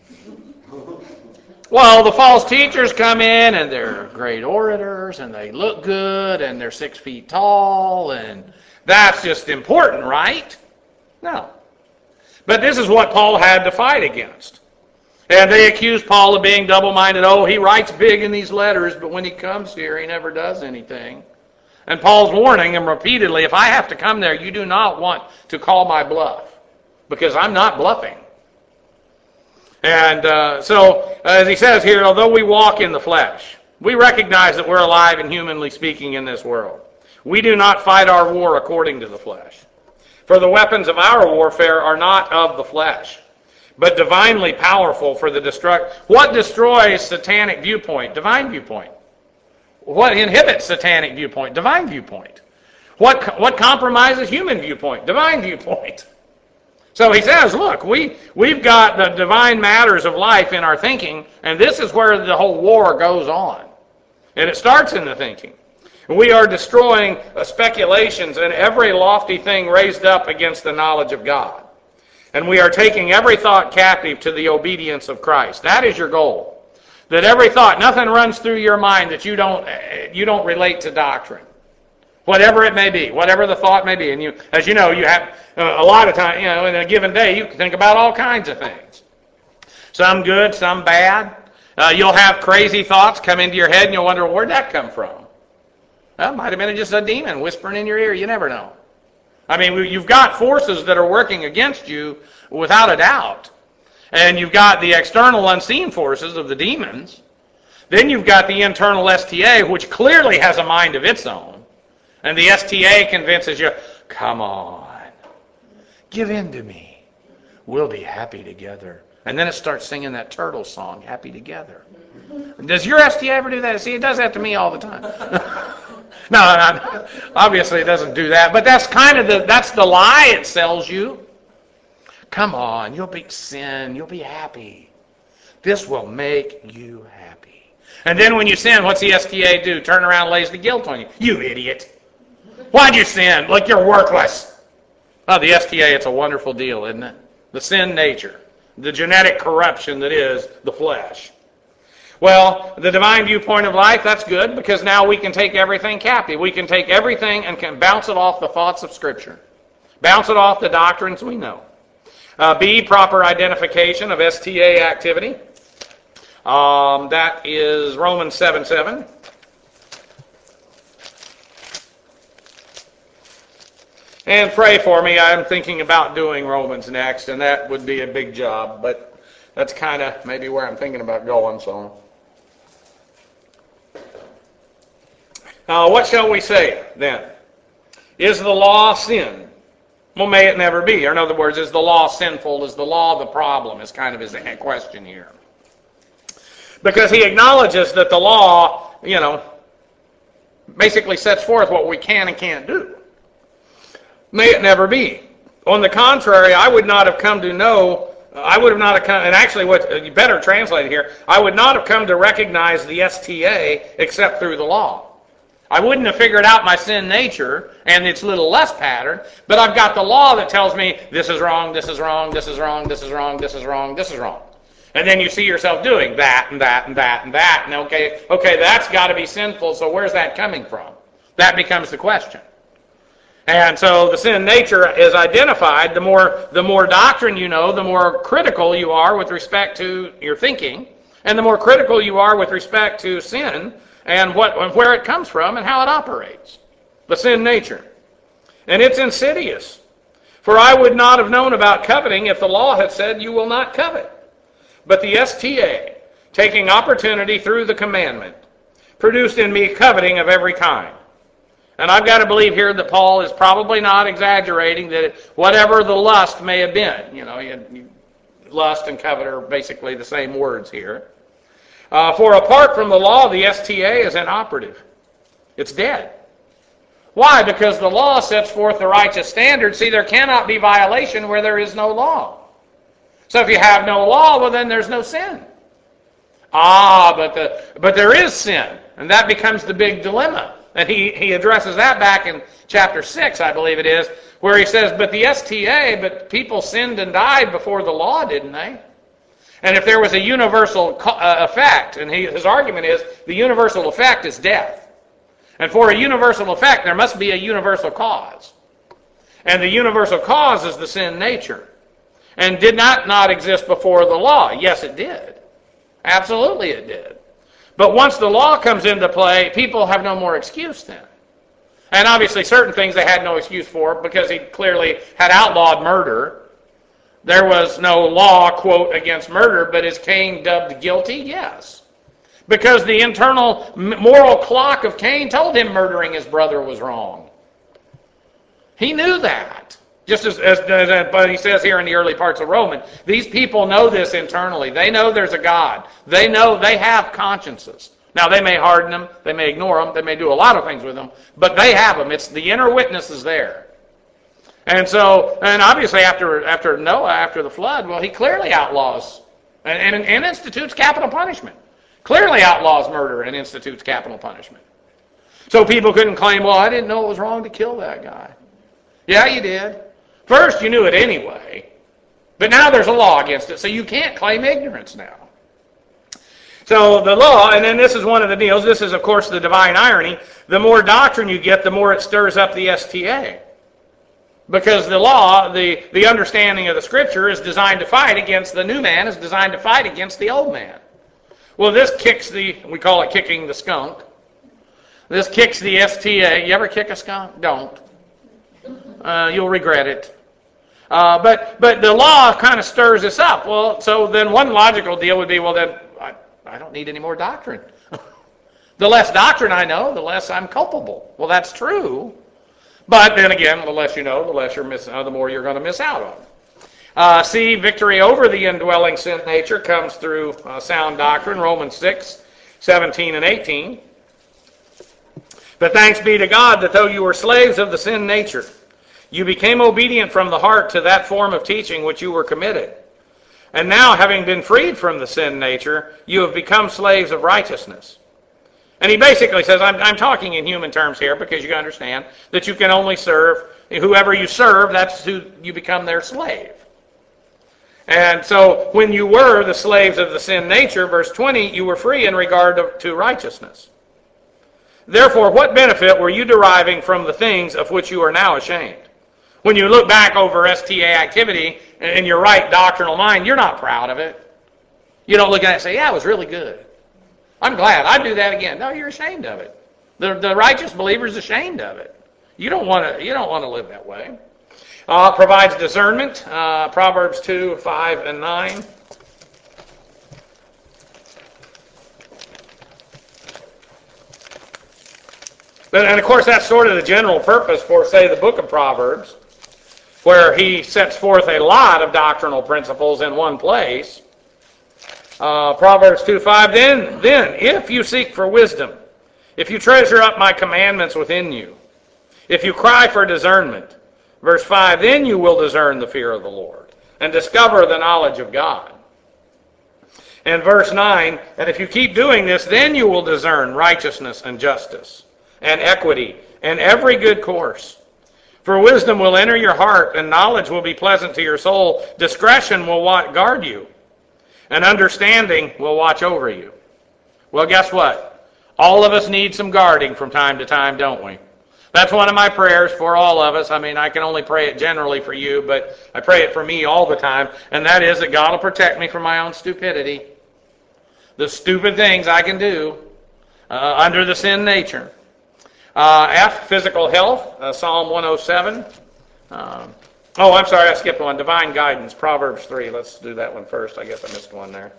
Well, the false teachers come in, and they're great orators, and they look good, and they're 6 feet tall, and that's just important, right? No. But this is what Paul had to fight against. And they accused Paul of being double-minded. Oh, he writes big in these letters, but when he comes here, he never does anything. And Paul's warning him repeatedly, if I have to come there, you do not want to call my bluff, because I'm not bluffing. And so, as he says here, although we walk in the flesh, we recognize that we're alive and humanly speaking in this world. We do not fight our war according to the flesh. For the weapons of our warfare are not of the flesh, but divinely powerful for the destruct. What destroys satanic viewpoint? Divine viewpoint. What inhibits satanic viewpoint? Divine viewpoint. What compromises human viewpoint? Divine viewpoint. So he says, look, we've got the divine matters of life in our thinking, and this is where the whole war goes on. And it starts in the thinking. We are destroying speculations and every lofty thing raised up against the knowledge of God. And we are taking every thought captive to the obedience of Christ. That is your goal. That every thought, nothing runs through your mind that you don't relate to doctrine. Whatever it may be, whatever the thought may be. And you, as you know, you have a lot of time, in a given day, you can think about all kinds of things. Some good, some bad. You'll have crazy thoughts come into your head and you'll wonder, well, where'd that come from? Well, it might have been just a demon whispering in your ear. You never know. I mean, you've got forces that are working against you without a doubt. And you've got the external unseen forces of the demons. Then you've got the internal STA, which clearly has a mind of its own. And the STA convinces you, come on, give in to me. We'll be happy together. And then it starts singing that turtle song, Happy Together. Does your STA ever do that? See, it does that to me all the time. No, obviously it doesn't do that, but that's kind of that's the lie it sells you. Come on, you'll be sin, you'll be happy. This will make you happy. And then when you sin, what's the STA do? Turn around and lays the guilt on you. You idiot. Why'd you sin? Like you're worthless. Oh, the STA, it's a wonderful deal, isn't it? The sin nature, the genetic corruption that is the flesh. Well, the divine viewpoint of life, that's good, because now we can take everything captive. We can take everything and can bounce it off the thoughts of Scripture. Bounce it off the doctrines we know. B, proper identification of STA activity. That is Romans 7:7. And pray for me. I'm thinking about doing Romans next, and that would be a big job, but that's kind of maybe where I'm thinking about going, so... what shall we say, then? Is the law sin? Well, may it never be. Or in other words, is the law sinful? Is the law the problem? Is kind of his question here. Because he acknowledges that the law, basically sets forth what we can and can't do. May it never be. On the contrary, I would not have come to know... I would have not have come, and actually what you better translate it here, I would not have come to recognize the STA except through the law. I wouldn't have figured out my sin nature and its little lust pattern, but I've got the law that tells me this is wrong, this is wrong, this is wrong, this is wrong, this is wrong, this is wrong. And then you see yourself doing that and that and that and that, and okay, that's got to be sinful, so where's that coming from? That becomes the question. And so the sin nature is identified. The more doctrine you know, the more critical you are with respect to your thinking, and the more critical you are with respect to sin and where it comes from and how it operates. The sin nature. And it's insidious. For I would not have known about coveting if the law had said you will not covet. But the STA, taking opportunity through the commandment, produced in me coveting of every kind. And I've got to believe here that Paul is probably not exaggerating, that whatever the lust may have been, lust and covet are basically the same words here. For apart from the law, the STA is inoperative. It's dead. Why? Because the law sets forth the righteous standard. See, there cannot be violation where there is no law. So if you have no law, well then there's no sin. But there is sin, and that becomes the big dilemma. And he addresses that back in chapter 6, I believe it is, where he says, but the STA, but people sinned and died before the law, didn't they? And if there was a universal effect, and his argument is the universal effect is death. And for a universal effect, there must be a universal cause. And the universal cause is the sin nature. And did not exist before the law. Yes, it did. Absolutely it did. But once the law comes into play, people have no more excuse then. And obviously certain things they had no excuse for because he clearly had outlawed murder. There was no law, quote, against murder, but is Cain dubbed guilty? Yes. Because the internal moral clock of Cain told him murdering his brother was wrong. He knew that. Just but he says here in the early parts of Romans, these people know this internally. They know there's a God. They know they have consciences. Now, they may harden them, they may ignore them, they may do a lot of things with them, but they have them. It's the inner witness is there. And so, and obviously after Noah, after the flood, well, he clearly outlaws and institutes capital punishment. Clearly outlaws murder and institutes capital punishment. So people couldn't claim, well, I didn't know it was wrong to kill that guy. Yeah, you did. First, you knew it anyway, but now there's a law against it, so you can't claim ignorance now. So the law, and then this is one of the deals, this is, of course, the divine irony. The more doctrine you get, the more it stirs up the STA. Because the law, the understanding of the Scripture is designed to fight against the new man, is designed to fight against the old man. Well, this kicks we call it kicking the skunk. This kicks the STA. You ever kick a skunk? Don't. You'll regret it. But the law kind of stirs us up. Well, so then one logical deal would be, well, then I don't need any more doctrine. The less doctrine I know, the less I'm culpable. Well, that's true. But then again, the less you know, the less the more you're going to miss out on. See, victory over the indwelling sin nature comes through sound doctrine, Romans 6, 17 and 18. But thanks be to God that though you were slaves of the sin nature, you became obedient from the heart to that form of teaching which you were committed. And now, having been freed from the sin nature, you have become slaves of righteousness. And he basically says, I'm talking in human terms here because you understand that you can only serve, whoever you serve, that's who you become their slave. And so when you were the slaves of the sin nature, verse 20, you were free in regard to righteousness. Therefore, what benefit were you deriving from the things of which you are now ashamed? When you look back over STA activity in your right doctrinal mind, you're not proud of it. You don't look at it and say, yeah, it was really good. I'm glad. I'd do that again. No, you're ashamed of it. The righteous believer is ashamed of it. You don't want to live that way. Provides discernment. Proverbs 2, 5, and 9. And of course, that's sort of the general purpose for, say, the book of Proverbs, where he sets forth a lot of doctrinal principles in one place. Proverbs 2:5, then, if you seek for wisdom, if you treasure up my commandments within you, if you cry for discernment, verse 5, then you will discern the fear of the Lord and discover the knowledge of God. And verse 9, and if you keep doing this, then you will discern righteousness and justice and equity and every good course. For wisdom will enter your heart, and knowledge will be pleasant to your soul. Discretion will guard you, and understanding will watch over you. Well, guess what? All of us need some guarding from time to time, don't we? That's one of my prayers for all of us. I mean, I can only pray it generally for you, but I pray it for me all the time, and that is that God will protect me from my own stupidity. The stupid things I can do under the sin nature. F, physical health, Psalm 107. I'm sorry, I skipped one. Divine guidance, Proverbs 3. Let's do that one first. I guess I missed one there.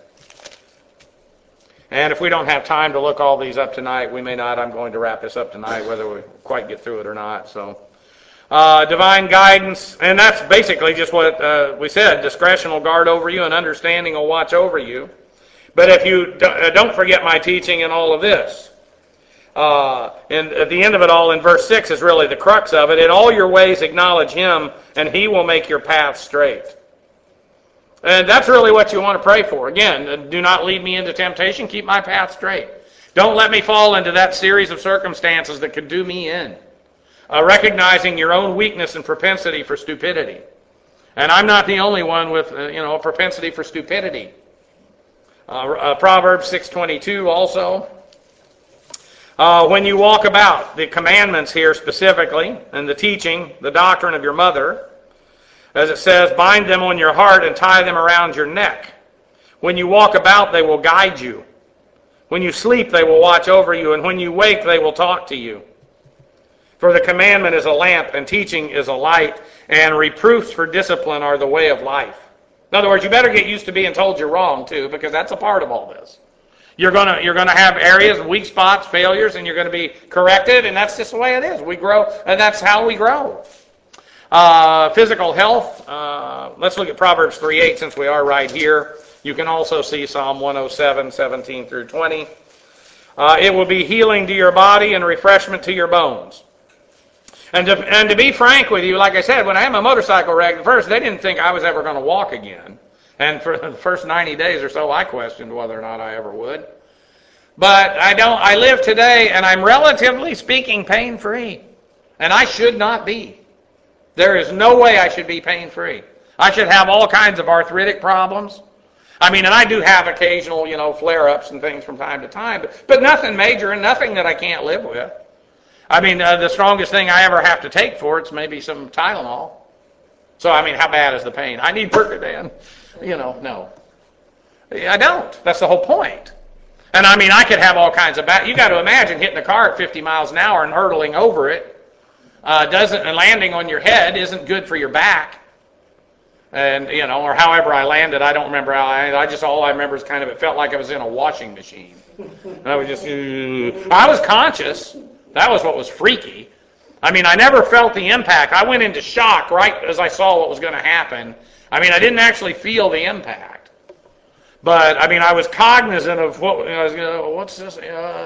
And if we don't have time to look all these up tonight, we may not. I'm going to wrap this up tonight, whether we quite get through it or not. So, divine guidance, and that's basically just what we said. Discretion will guard over you, and understanding will watch over you. But if you don't forget my teaching and all of this, and at the end of it all, in verse 6 is really the crux of it. In all your ways acknowledge him, and he will make your path straight. And that's really what you want to pray for. Again, do not lead me into temptation. Keep my path straight. Don't let me fall into that series of circumstances that could do me in. Recognizing your own weakness and propensity for stupidity. And I'm not the only one with a propensity for stupidity. Proverbs 6:22 also. When you walk about, the commandments here specifically, and the teaching, the doctrine of your mother, as it says, bind them on your heart and tie them around your neck. When you walk about, they will guide you. When you sleep, they will watch over you, and when you wake, they will talk to you. For the commandment is a lamp, and teaching is a light, and reproofs for discipline are the way of life. In other words, you better get used to being told you're wrong, too, because that's a part of all this. You're gonna have areas, weak spots, failures, and you're going to be corrected, and that's just the way it is. We grow, and that's how we grow. Physical health, let's look at Proverbs 3:8 since we are right here. You can also see Psalm 107:17 through 20. It will be healing to your body and refreshment to your bones. And to be frank with you, like I said, when I had my motorcycle wreck at first, they didn't think I was ever going to walk again. And for the first 90 days or so, I questioned whether or not I ever would. But I live today, and I'm relatively speaking pain-free. And I should not be. There is no way I should be pain-free. I should have all kinds of arthritic problems. I mean, and I do have occasional, flare-ups and things from time to time, but nothing major and nothing that I can't live with. I mean, the strongest thing I ever have to take for it's maybe some Tylenol. So, I mean, how bad is the pain? I need Percodan. No. I don't. That's the whole point. And, I mean, I could have all kinds of bad... You got to imagine hitting a car at 50 miles an hour and hurtling over it. And landing on your head isn't good for your back. And, or however I landed, I don't remember how all I remember is kind of it felt like I was in a washing machine. And I was just, I was conscious. That was what was freaky. I mean, I never felt the impact. I went into shock right as I saw what was going to happen. I mean, I didn't actually feel the impact. But, I mean, I was cognizant of what's this?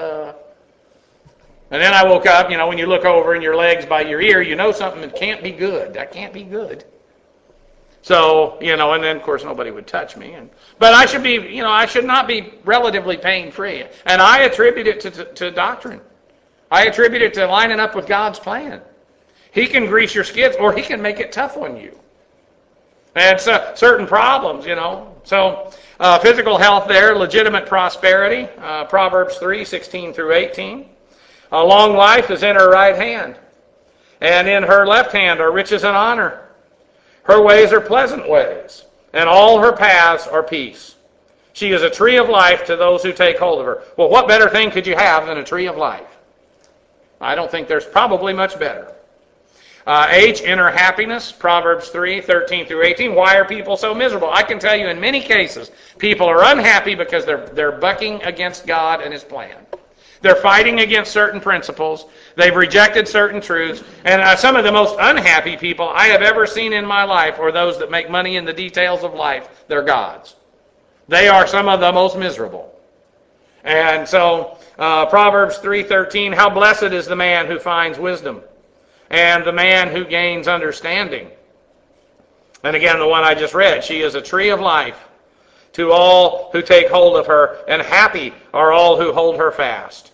And then I woke up, when you look over in your legs by your ear, you know something that can't be good. That can't be good. So, and then, of course, nobody would touch me. But I should be, I should not be relatively pain-free. And I attribute it to doctrine. I attribute it to lining up with God's plan. He can grease your skids, or he can make it tough on you. And certain problems, So, physical health there, legitimate prosperity, Proverbs 3:16 through 18. A long life is in her right hand, and in her left hand are riches and honor. Her ways are pleasant ways, and all her paths are peace. She is a tree of life to those who take hold of her. Well, what better thing could you have than a tree of life? I don't think there's probably much better. Inner happiness, Proverbs 3:13 through 18. Why are people so miserable? I can tell you in many cases, people are unhappy because they're bucking against God and His plan. They're fighting against certain principles. They've rejected certain truths. And some of the most unhappy people I have ever seen in my life are those that make money in the details of life. They're gods. They are some of the most miserable. And so, Proverbs 3:13, how blessed is the man who finds wisdom, and the man who gains understanding. And again, the one I just read, she is a tree of life to all who take hold of her, and happy are all who hold her fast.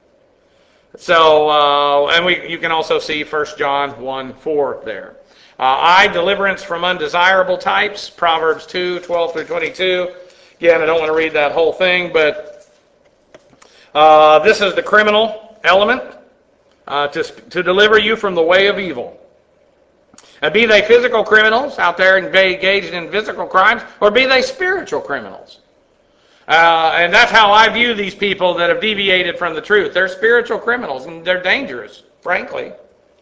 So, you can also see 1 John 1:4 there. Deliverance from undesirable types, Proverbs 2:12 through 22. Again, I don't want to read that whole thing, but this is the criminal element to deliver you from the way of evil. And be they physical criminals out there engaged in physical crimes, or be they spiritual criminals. And that's how I view these people that have deviated from the truth. They're spiritual criminals, and they're dangerous, frankly.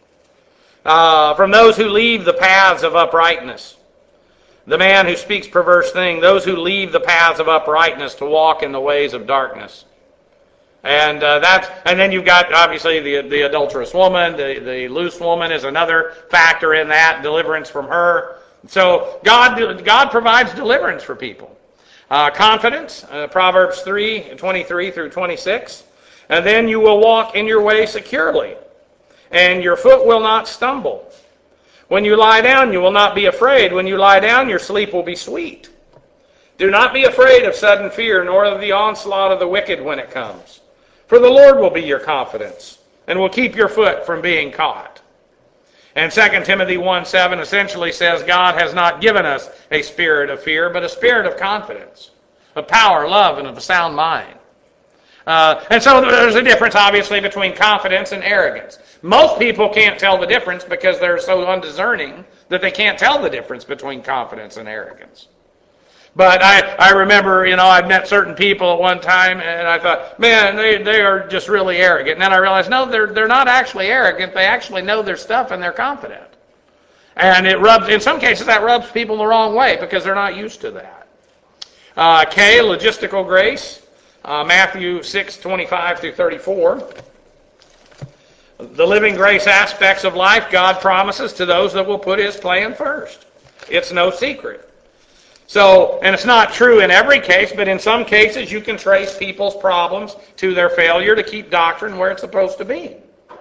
From those who leave the paths of uprightness. The man who speaks perverse things, those who leave the paths of uprightness to walk in the ways of darkness. And then you've got obviously the adulterous woman, the loose woman is another factor in that, deliverance from her. So God provides deliverance for people. Confidence, Proverbs 3:23 through 26. And then you will walk in your way securely, and your foot will not stumble. When you lie down, you will not be afraid. When you lie down, your sleep will be sweet. Do not be afraid of sudden fear, nor of the onslaught of the wicked when it comes. For the Lord will be your confidence, and will keep your foot from being caught. And 2 Timothy 1:7 essentially says God has not given us a spirit of fear, but a spirit of confidence, of power, love, and of a sound mind. And so there's a difference, obviously, between confidence and arrogance. Most people can't tell the difference because they're so undiscerning that they can't tell the difference between confidence and arrogance. But I remember, I've met certain people at one time, and I thought, man, they are just really arrogant. And then I realized, no, they're not actually arrogant. They actually know their stuff, and they're confident. And in some cases, that rubs people the wrong way because they're not used to that. Logistical grace, Matthew 6:25 through 34. The living grace aspects of life God promises to those that will put His plan first. It's no secret. So, and it's not true in every case, but in some cases you can trace people's problems to their failure to keep doctrine where it's supposed to be.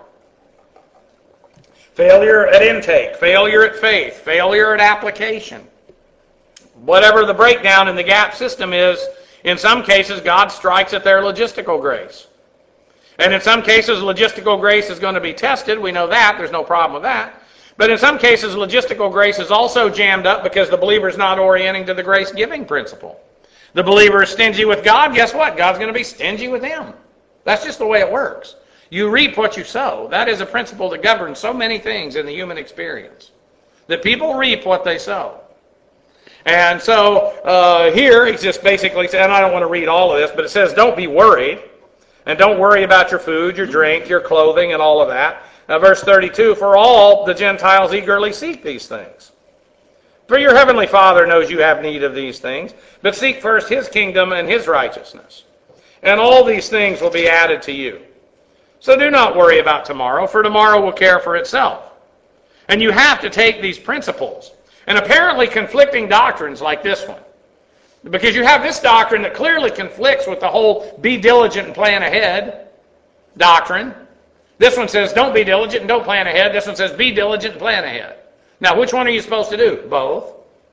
Failure at intake, failure at faith, failure at application. Whatever the breakdown in the gap system is, in some cases God strikes at their logistical grace. And in some cases logistical grace is going to be tested. We know that. There's no problem with that. But in some cases, logistical grace is also jammed up because the believer is not orienting to the grace-giving principle. The believer is stingy with God. Guess what? God's going to be stingy with him. That's just the way it works. You reap what you sow. That is a principle that governs so many things in the human experience. That people reap what they sow. And so here, he just basically said, and I don't want to read all of this, but it says, don't be worried. And don't worry about your food, your drink, your clothing, and all of that. Verse 32, for all the Gentiles eagerly seek these things. For your heavenly Father knows you have need of these things, but seek first His kingdom and His righteousness. And all these things will be added to you. So do not worry about tomorrow, for tomorrow will care for itself. And you have to take these principles, and apparently conflicting doctrines like this one. Because you have this doctrine that clearly conflicts with the whole be diligent and plan ahead doctrine. This one says, don't be diligent and don't plan ahead. This one says, be diligent and plan ahead. Now, which one are you supposed to do? Both.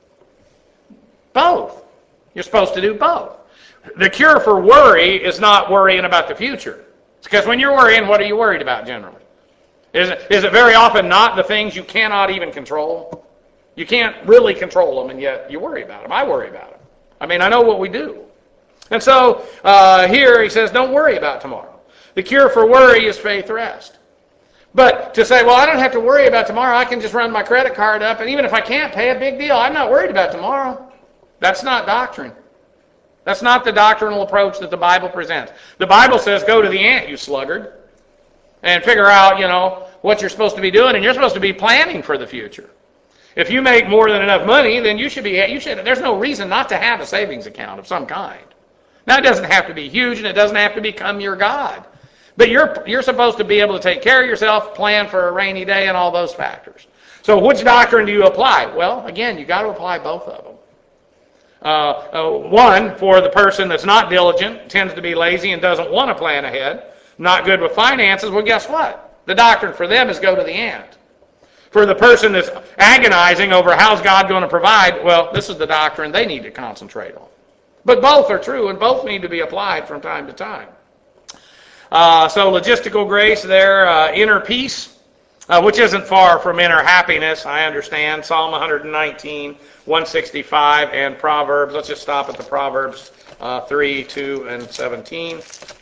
Both. You're supposed to do both. The cure for worry is not worrying about the future. Because when you're worrying, what are you worried about generally? Is it very often not the things you cannot even control? You can't really control them, and yet you worry about them. I worry about them. I mean, I know what we do. And so here he says, don't worry about tomorrow. The cure for worry is faith rest. But to say, well, I don't have to worry about tomorrow. I can just run my credit card up, and even if I can't pay, a big deal. I'm not worried about tomorrow. That's not doctrine. That's not the doctrinal approach that the Bible presents. The Bible says, go to the ant, you sluggard, and figure out, what you're supposed to be doing, and you're supposed to be planning for the future. If you make more than enough money, then there's no reason not to have a savings account of some kind. Now, it doesn't have to be huge, and it doesn't have to become your God. But you're supposed to be able to take care of yourself, plan for a rainy day, and all those factors. So which doctrine do you apply? Well, again, you've got to apply both of them. One, for the person that's not diligent, tends to be lazy and doesn't want to plan ahead, not good with finances, well, guess what? The doctrine for them is go to the ant. For the person that's agonizing over how's God going to provide, well, this is the doctrine they need to concentrate on. But both are true, and both need to be applied from time to time. So logistical grace there, inner peace, which isn't far from inner happiness, I understand. Psalm 119, 165, and Proverbs. Let's just stop at the Proverbs 3, 2, and 17.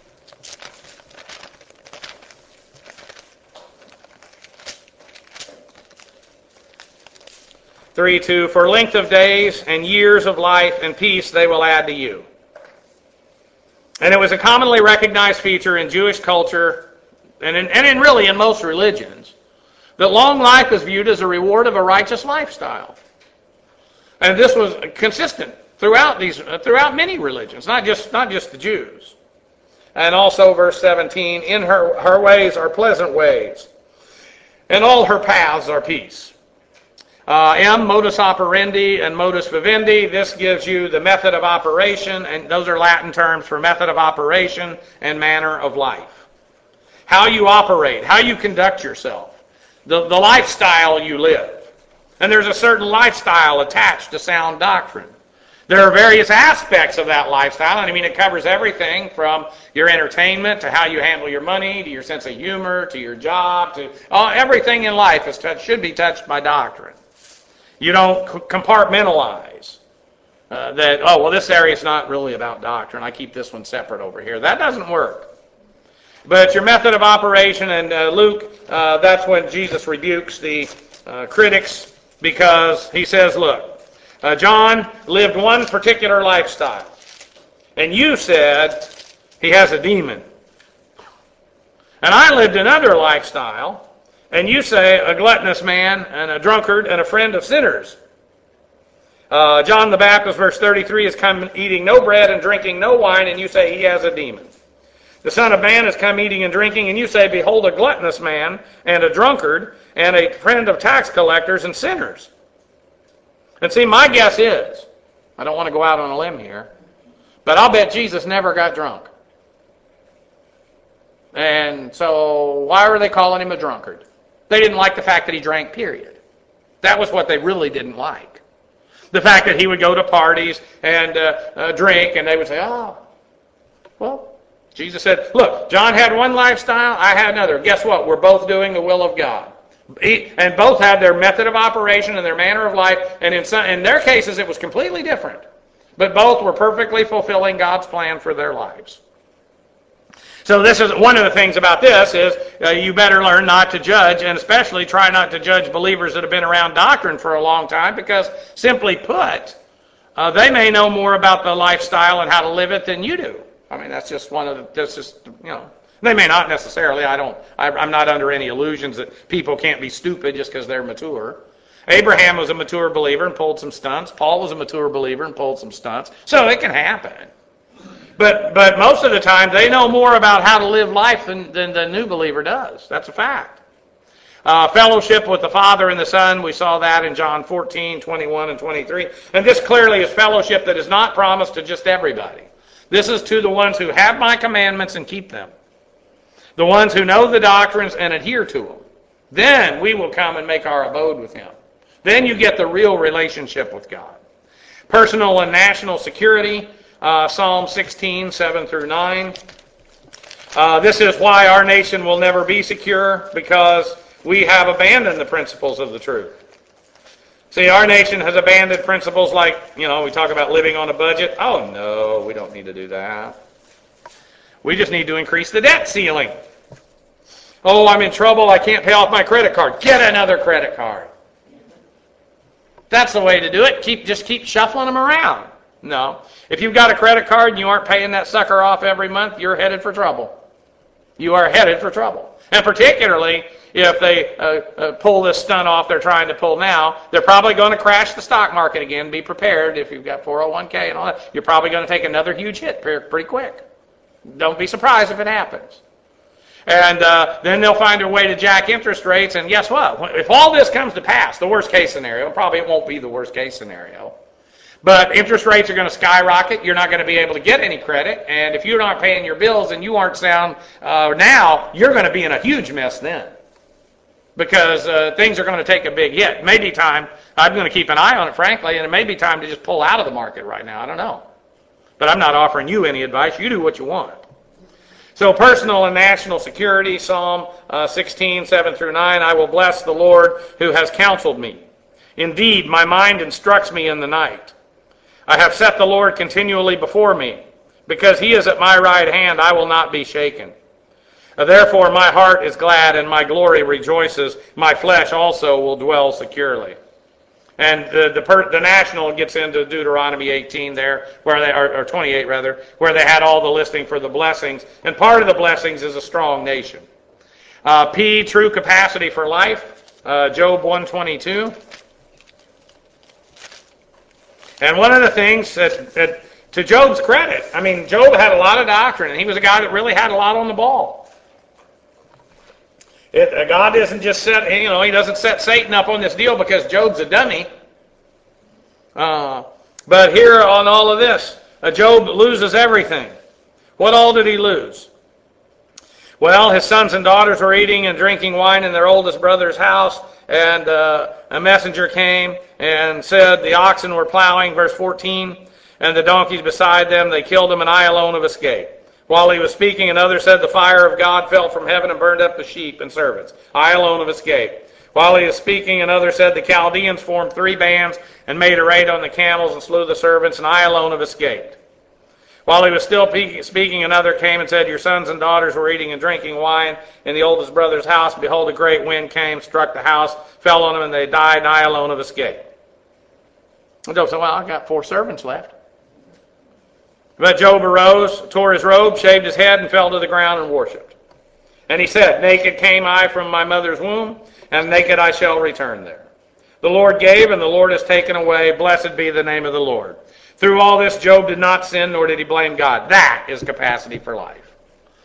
Three, 2, for length of days and years of life and peace they will add to you. And it was a commonly recognized feature in Jewish culture and in most religions that long life is viewed as a reward of a righteous lifestyle. And this was consistent throughout many religions, not just the Jews. And also verse 17, in her ways are pleasant ways, and all her paths are peace. Modus operandi and modus vivendi. This gives you the method of operation, and those are Latin terms for method of operation and manner of life. How you operate, how you conduct yourself, the lifestyle you live. And there's a certain lifestyle attached to sound doctrine. There are various aspects of that lifestyle, and it covers everything from your entertainment to how you handle your money, to your sense of humor, to your job, to everything in life should be touched by doctrine. You don't compartmentalize this area is not really about doctrine. I keep this one separate over here. That doesn't work. But your method of operation, and Luke, that's when Jesus rebukes the critics because he says, look, John lived one particular lifestyle, and you said he has a demon. And I lived another lifestyle, and you say a gluttonous man and a drunkard and a friend of sinners. John the Baptist, verse 33, is come eating no bread and drinking no wine, and you say he has a demon. The Son of Man has come eating and drinking, and you say, behold, a gluttonous man, and a drunkard, and a friend of tax collectors and sinners. And see, my guess is, I don't want to go out on a limb here, but I'll bet Jesus never got drunk. And so why were they calling him a drunkard? They didn't like the fact that he drank, period. That was what they really didn't like. The fact that he would go to parties and drink, and they would say, oh, well, Jesus said, look, John had one lifestyle, I had another. Guess what? We're both doing the will of God. And both had their method of operation and their manner of life, and in their cases it was completely different. But both were perfectly fulfilling God's plan for their lives. So this is one of the things about this is you better learn not to judge, and especially try not to judge believers that have been around doctrine for a long time, because simply put, they may know more about the lifestyle and how to live it than you do. I mean, that's just they may not necessarily. I'm not under any illusions that people can't be stupid just because they're mature. Abraham was a mature believer and pulled some stunts. Paul was a mature believer and pulled some stunts. So it can happen. But most of the time, they know more about how to live life than the new believer does. That's a fact. Fellowship with the Father and the Son, we saw that in John 14, 21, and 23. And this clearly is fellowship that is not promised to just everybody. This is to the ones who have my commandments and keep them. The ones who know the doctrines and adhere to them. Then we will come and make our abode with him. Then you get the real relationship with God. Personal and national security, Psalm 16, 7 through 9. This is why our nation will never be secure, because we have abandoned the principles of the truth. See, our nation has abandoned principles like, we talk about living on a budget. Oh, no, we don't need to do that. We just need to increase the debt ceiling. Oh, I'm in trouble. I can't pay off my credit card. Get another credit card. That's the way to do it. Just keep shuffling them around. No. If you've got a credit card and you aren't paying that sucker off every month, you're headed for trouble. You are headed for trouble. And particularly if they pull this stunt off they're trying to pull now, they're probably going to crash the stock market again. Be prepared. If you've got 401k and all that, you're probably going to take another huge hit pretty quick. Don't be surprised if it happens. And then they'll find a way to jack interest rates. And guess what? If all this comes to pass, the worst case scenario, probably it won't be the worst case scenario, but interest rates are going to skyrocket. You're not going to be able to get any credit. And if you're not paying your bills and you aren't sound now, you're going to be in a huge mess then. Because things are going to take a big hit. It may be time, I'm going to keep an eye on it, frankly, and it may be time to just pull out of the market right now. I don't know. But I'm not offering you any advice. You do what you want. So personal and national security, Psalm 16, 7 through 9, I will bless the Lord who has counseled me. Indeed, my mind instructs me in the night. I have set the Lord continually before me. Because he is at my right hand, I will not be shaken. Therefore my heart is glad and my glory rejoices. My flesh also will dwell securely. And the national gets into Deuteronomy 18 there, or 28 rather, where they had all the listing for the blessings. And part of the blessings is a strong nation. P, true capacity for life, Job 122. And one of the things that to Job's credit, Job had a lot of doctrine, and he was a guy that really had a lot on the ball. God doesn't just he doesn't set Satan up on this deal because Job's a dummy. But here on all of this, Job loses everything. What all did he lose? Well, his sons and daughters were eating and drinking wine in their oldest brother's house, and a messenger came and said the oxen were plowing, verse 14, and the donkeys beside them. They killed him, and I alone have escaped. While he was speaking, another said, the fire of God fell from heaven and burned up the sheep and servants. I alone have escaped. While he was speaking, another said, the Chaldeans formed 3 bands and made a raid on the camels and slew the servants, and I alone have escaped. While he was still speaking, another came and said, your sons and daughters were eating and drinking wine in the oldest brother's house. Behold, a great wind came, struck the house, fell on them, and they died, and I alone have escaped. And Job said, well, I've got 4 servants left. But Job arose, tore his robe, shaved his head, and fell to the ground and worshipped. And he said, naked came I from my mother's womb, and naked I shall return there. The Lord gave, and the Lord has taken away. Blessed be the name of the Lord. Through all this, Job did not sin, nor did he blame God. That is capacity for life.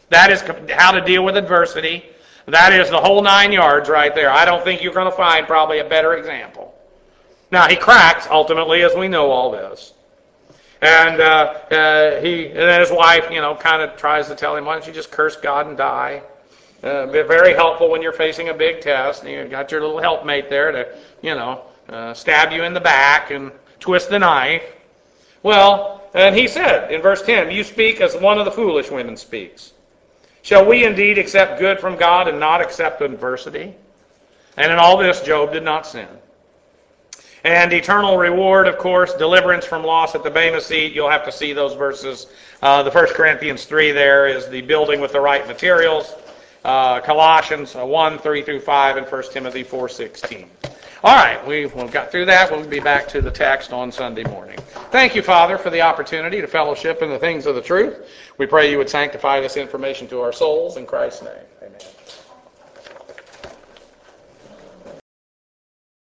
That is how to deal with adversity. That is the whole 9 yards right there. I don't think you're going to find probably a better example. Now, he cracks, ultimately, as we know all this. And then his wife, kind of tries to tell him, why don't you just curse God and die? Very helpful when you're facing a big test. And you got your little helpmate there to, stab you in the back and twist the knife. Well, and he said in verse 10, you speak as one of the foolish women speaks. Shall we indeed accept good from God and not accept adversity? And in all this, Job did not sin. And eternal reward, of course, deliverance from loss at the Bema seat. You'll have to see those verses. The 1 Corinthians 3 there is the building with the right materials. Colossians 1, 3 through 5, and 1 Timothy 4:16. All right, we've got through that. We'll be back to the text on Sunday morning. Thank you, Father, for the opportunity to fellowship in the things of the truth. We pray you would sanctify this information to our souls. In Christ's name, amen.